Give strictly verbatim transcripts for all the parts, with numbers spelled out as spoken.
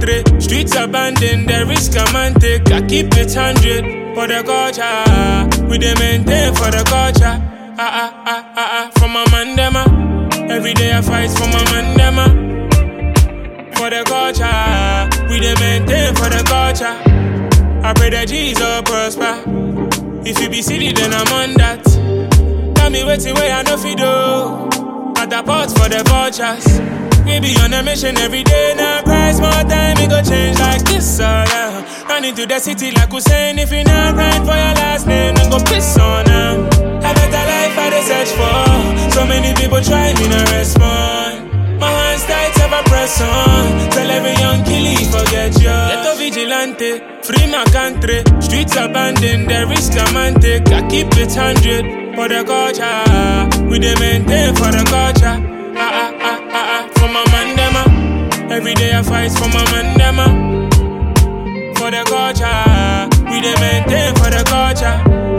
country, streets abandoned, the risk a man take. I keep it hundred for the culture. We dey maintain for the culture. Ah ah ah ah ah, for my man dem ah. Every day I fight for my man dem ah. For the culture, we dey maintain for the culture. I pray that Jesus prosper. If you be silly, then I'm on that. Tell me waiting where I know fi do. At the pot for the vultures. We be on a mission every day. Now price more time, it go change like this all yeah. Running to the city like Hussein. If you not grind for your last name, then go piss on them. A better life I dey search for. So many people try me not respond. My hands tight, ever press on. Tell every young killie forget you. Get a vigilante, free my country. Streets abandoned, the risk a man take. I keep it hundred for the culture. We dey maintain for the culture. Ah ah ah ah ah, for my man dem ah. Every day I fight for my man dem ah. For the culture, we dey maintain for the culture.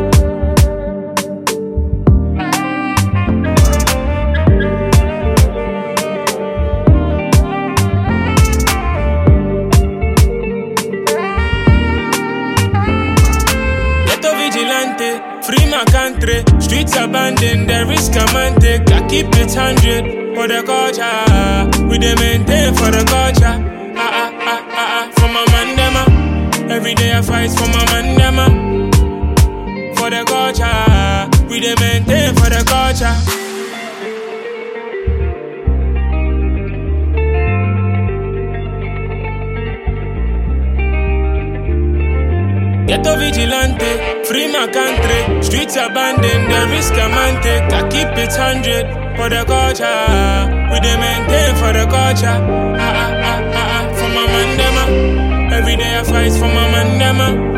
Free my country, streets abandoned, the risk a man take. I keep it hundred for the culture. We dey maintain for the culture. Ah ah ah ah ah, for my man dem ah. Every day I fight for my man dem ah. For the culture, we dey maintain for the culture. Ghetto vigilante, free my country. Streets abandoned, the risk a man take. I keep it hundred for the culture. We dey maintain for the culture. Ah ah ah ah ah, for my man dem ah. Every day I fight for my man dem ah.